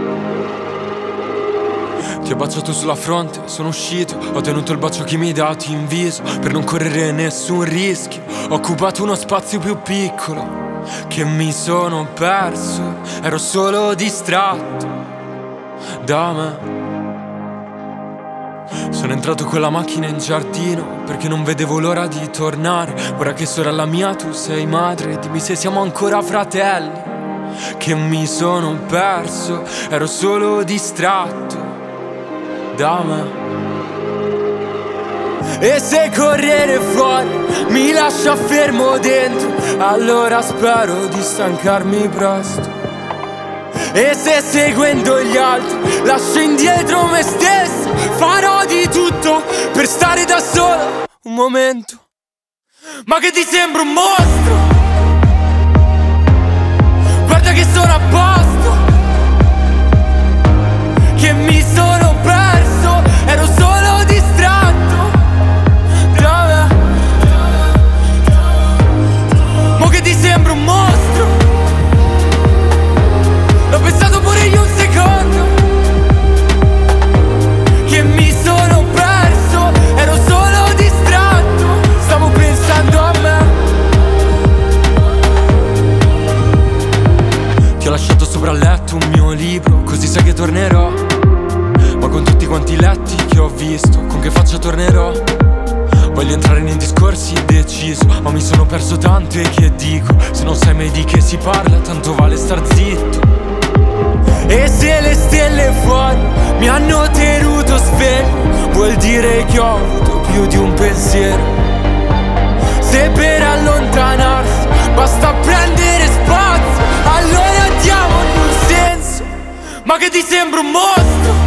Ti ho baciato sulla fronte, sono uscito, ho tenuto il bacio che mi hai dato in viso per non correre nessun rischio. Ho occupato uno spazio più piccolo che mi sono perso, ero solo distratto da me. Sono entrato con la macchina in giardino perché non vedevo l'ora di tornare. Ora che sorella mia tu sei madre, dimmi se siamo ancora fratelli. Che mi sono perso, ero solo distratto da me. E se correre fuori mi lascia fermo dentro, allora spero di stancarmi presto. E se seguendo gli altri lascio indietro me stesso, farò di tutto per stare da solo un momento. Ma che ti sembra un mostro? Guarda che sono a posto, che mi sono perso, ero solo distratto da me. Mo che ti sembra un mostro? L'ho pensato pure io un secondo, che mi sono perso, ero solo distratto, stavo pensando a me. Ti ho lasciato sopra il letto un mio libro, così sai che tornerò. Ma con tutti quanti letti che ho visto, con che faccia tornerò? Voglio entrare nei discorsi deciso, ma mi sono perso tanto e che dico? Se non sai mai di che si parla, tanto vale star zitto. E se le stelle fuori mi hanno tenuto sveglio, vuol dire che ho avuto più di un pensiero. Se per allontanarsi basta prendere spazio, allora diamogli un senso. Ma che ti sembra un mostro?